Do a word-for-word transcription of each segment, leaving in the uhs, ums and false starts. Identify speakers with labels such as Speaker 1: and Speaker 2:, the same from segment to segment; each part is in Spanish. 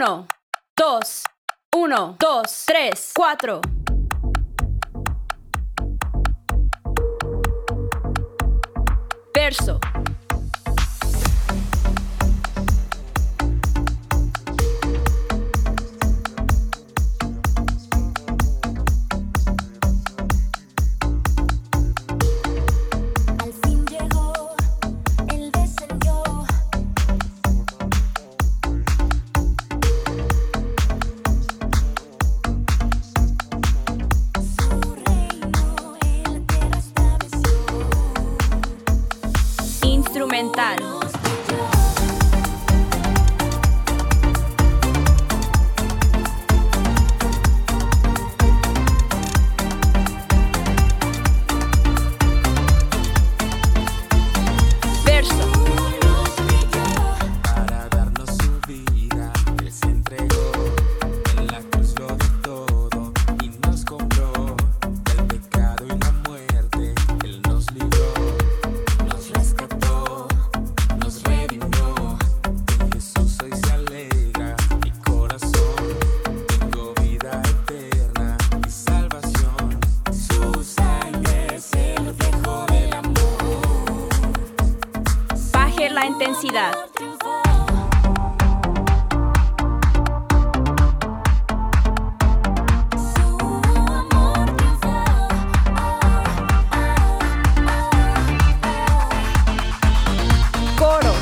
Speaker 1: Uno, dos, uno, dos, tres, cuatro. Verso.
Speaker 2: Al fin llegó, él descendió. Su reino en la tierra estableció.
Speaker 1: Instrumental.
Speaker 3: Para darnos su vida, Él se entregó, en la cruz lo dio todo y nos compró del pecado y la muerte. Él nos libró, nos rescató, nos redimió. En Jesús hoy se alegra mi corazón. Tengo vida eterna y salvación. Su sangre es el reflejo del amor.
Speaker 1: Baje la intensidad. Coro.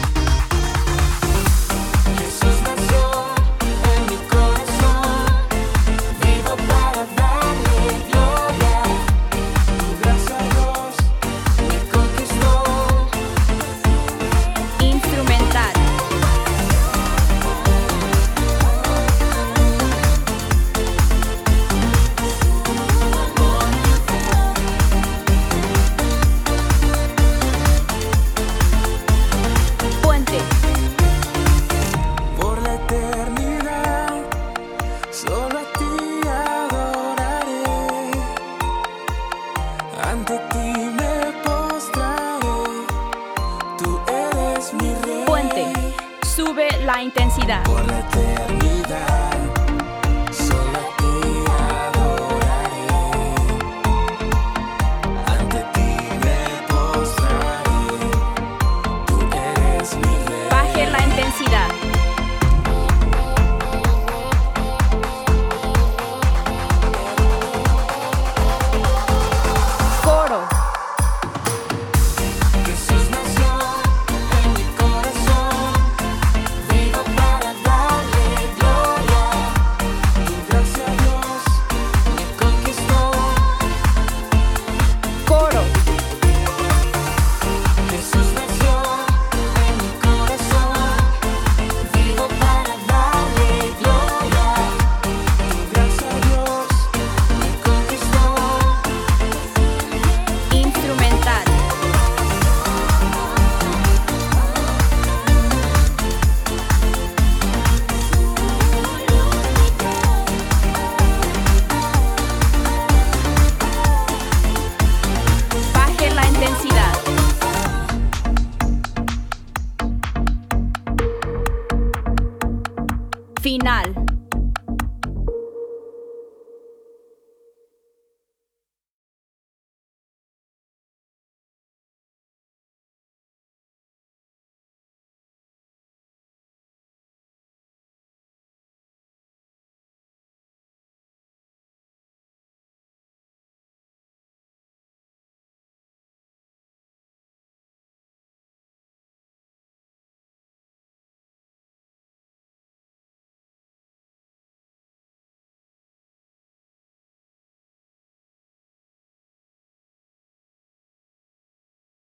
Speaker 3: Jesús nació en mi corazón, vivo para darle gloria. Tu gracia, Dios, me conquistó.
Speaker 1: Instrumental. Puente.
Speaker 3: Por la eternidad, solo a ti adoraré. Ante ti me postraré. Tú eres mi rey.
Speaker 1: Puente. Sube la intensidad.
Speaker 3: Por la eternidad, solo a ti adoraré. Ante ti me postraré. Tú eres mi rey.
Speaker 1: Baje la intensidad. Coro.
Speaker 3: Jesús nació en mi corazón, vivo para darle gloria. Tu gracia, Dios, me conquistó.
Speaker 1: Coro.
Speaker 3: Jesús nació en mi corazón, vivo para darle gloria. Tu gracia, Dios, me conquistó.
Speaker 1: Instrumental. Baje la intensidad. Final.